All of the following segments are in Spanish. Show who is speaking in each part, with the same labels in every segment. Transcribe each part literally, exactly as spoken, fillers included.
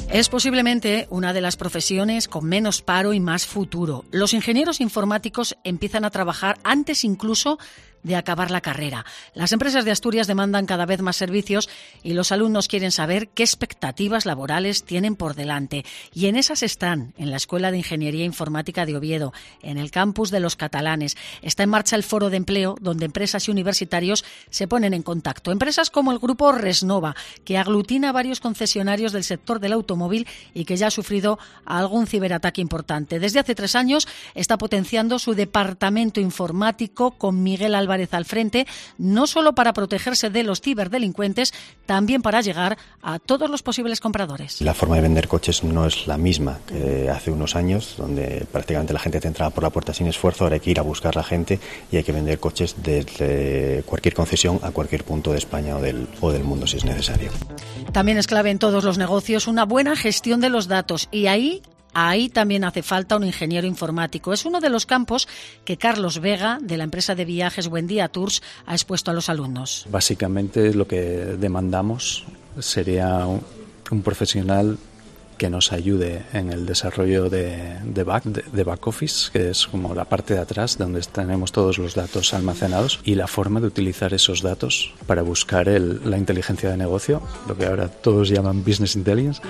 Speaker 1: Es posiblemente una de las profesiones con menos paro y más futuro. Los ingenieros informáticos empiezan a trabajar antes incluso de acabar la carrera. Las empresas de Asturias demandan cada vez más servicios y los alumnos quieren saber qué expectativas laborales tienen por delante. Y en esas están, en la Escuela de Ingeniería Informática de Oviedo, en el campus de los Catalanes. Está en marcha el Foro de Empleo, donde empresas y universitarios se ponen en contacto. Empresas como el grupo Resnova, que aglutina a varios concesionarios del sector del automóvil y que ya ha sufrido algún ciberataque importante. Desde hace tres años está potenciando su departamento informático con Miguel Álvarez al frente, no solo para protegerse de los ciberdelincuentes, también para llegar a todos los posibles compradores.
Speaker 2: La forma de vender coches no es la misma que hace unos años, donde prácticamente la gente te entraba por la puerta sin esfuerzo. Ahora hay que ir a buscar la gente y hay que vender coches desde cualquier concesión a cualquier punto de España o del, o del mundo si es necesario.
Speaker 1: También es clave en todos los negocios una buena gestión de los datos, y ahí Ahí también hace falta un ingeniero informático. Es uno de los campos que Carlos Vega, de la empresa de viajes Buendía Tours, ha expuesto a los alumnos.
Speaker 3: Básicamente lo que demandamos sería un, un profesional que nos ayude en el desarrollo de, de, back, de, de back office, que es como la parte de atrás donde tenemos todos los datos almacenados, y la forma de utilizar esos datos para buscar el, la inteligencia de negocio, lo que ahora todos llaman business intelligence.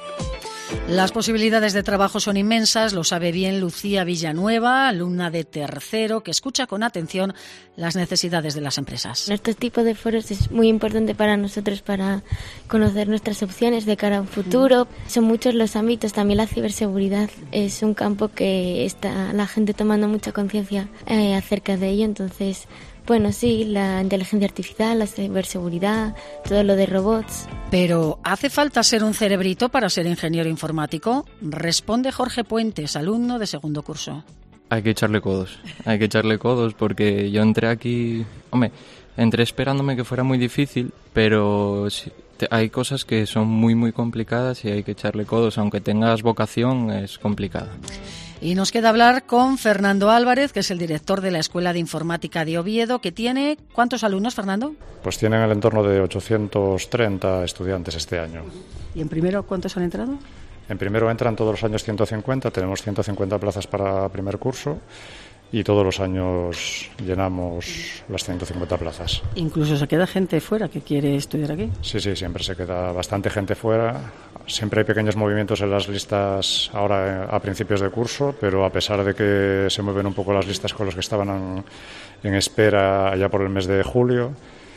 Speaker 1: Las posibilidades de trabajo son inmensas, lo sabe bien Lucía Villanueva, alumna de tercero, que escucha con atención las necesidades de las empresas.
Speaker 4: Este tipo de foros es muy importante para nosotros para conocer nuestras opciones de cara a un futuro. Son muchos los ámbitos, también la ciberseguridad es un campo que está la gente tomando mucha conciencia eh, acerca de ello, entonces... Bueno, sí, la inteligencia artificial, la ciberseguridad, todo lo de robots.
Speaker 1: Pero, ¿hace falta ser un cerebrito para ser ingeniero informático? Responde Jorge Puentes, alumno de segundo curso.
Speaker 5: Hay que echarle codos, hay que echarle codos porque yo entré aquí... Hombre, entré esperándome que fuera muy difícil, pero hay cosas que son muy, muy complicadas y hay que echarle codos. Aunque tengas vocación, es complicada.
Speaker 1: Y nos queda hablar con Fernando Álvarez, que es el director de la Escuela de Informática de Oviedo, que tiene... ¿Cuántos alumnos, Fernando?
Speaker 6: Pues tienen el entorno de ochocientos treinta estudiantes este año.
Speaker 1: ¿Y en primero cuántos han entrado?
Speaker 6: En primero entran todos los años ciento cincuenta, tenemos ciento cincuenta plazas para primer curso y todos los años llenamos las ciento cincuenta plazas.
Speaker 1: ¿Incluso se queda gente fuera que quiere estudiar aquí?
Speaker 6: Sí, sí, siempre se queda bastante gente fuera. Siempre hay pequeños movimientos en las listas ahora a principios de curso, pero a pesar de que se mueven un poco las listas con los que estaban en, en espera allá por el mes de julio,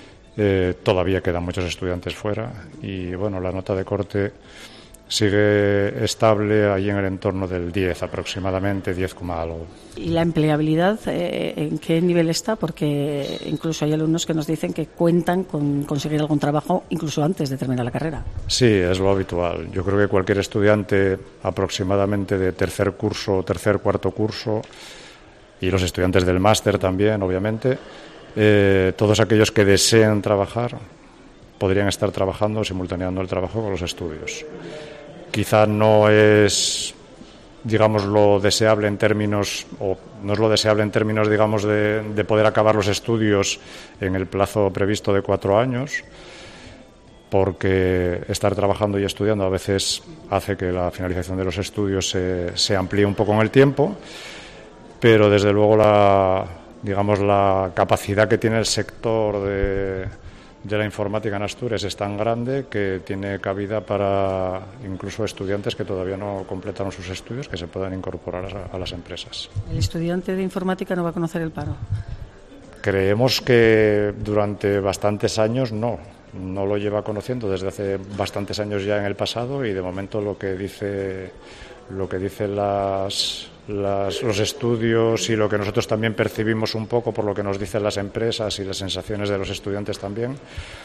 Speaker 6: eh, todavía quedan muchos estudiantes fuera y bueno, la nota de corte sigue estable ahí en el entorno del diez aproximadamente, diez, algo.
Speaker 1: ¿Y la empleabilidad eh, en qué nivel está? Porque incluso hay alumnos que nos dicen que cuentan con conseguir algún trabajo incluso antes de terminar la carrera.
Speaker 6: Sí, es lo habitual. Yo creo que cualquier estudiante aproximadamente de tercer curso, tercer, cuarto curso, y los estudiantes del máster también, obviamente, eh, todos aquellos que deseen trabajar podrían estar trabajando, simultaneando el trabajo con los estudios. Quizá no es, digamos, lo deseable en términos, o no es lo deseable en términos, digamos, de, de poder acabar los estudios en el plazo previsto de cuatro años, porque estar trabajando y estudiando a veces hace que la finalización de los estudios se, se amplíe un poco en el tiempo, pero desde luego la, digamos, la capacidad que tiene el sector de de la informática en Asturias es tan grande que tiene cabida para incluso estudiantes que todavía no completaron sus estudios, que se puedan incorporar a, a las empresas.
Speaker 1: ¿El estudiante de informática no va a conocer el paro?
Speaker 6: Creemos que durante bastantes años no, no lo lleva conociendo desde hace bastantes años ya en el pasado, y de momento lo que dice, lo que dicen las... Las, los estudios y lo que nosotros también percibimos un poco por lo que nos dicen las empresas y las sensaciones de los estudiantes también,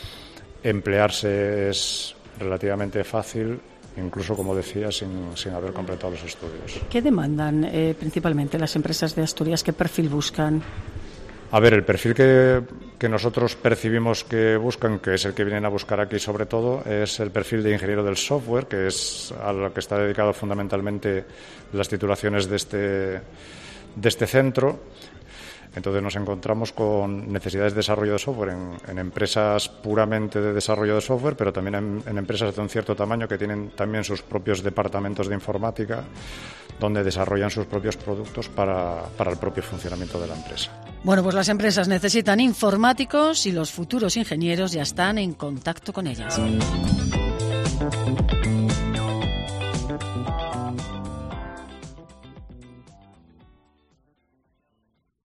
Speaker 6: emplearse es relativamente fácil, incluso, como decía, sin, sin haber completado los estudios.
Speaker 1: ¿Qué demandan eh, principalmente las empresas de Asturias? ¿Qué perfil buscan?
Speaker 6: A ver, el perfil que, que nosotros percibimos que buscan, que es el que vienen a buscar aquí sobre todo, es el perfil de ingeniero del software, que es a lo que está dedicado fundamentalmente las titulaciones de este, de este centro. Entonces nos encontramos con necesidades de desarrollo de software en, en empresas puramente de desarrollo de software, pero también en, en empresas de un cierto tamaño que tienen también sus propios departamentos de informática, donde desarrollan sus propios productos para, para el propio funcionamiento de la empresa.
Speaker 1: Bueno, pues las empresas necesitan informáticos y los futuros ingenieros ya están en contacto con ellas.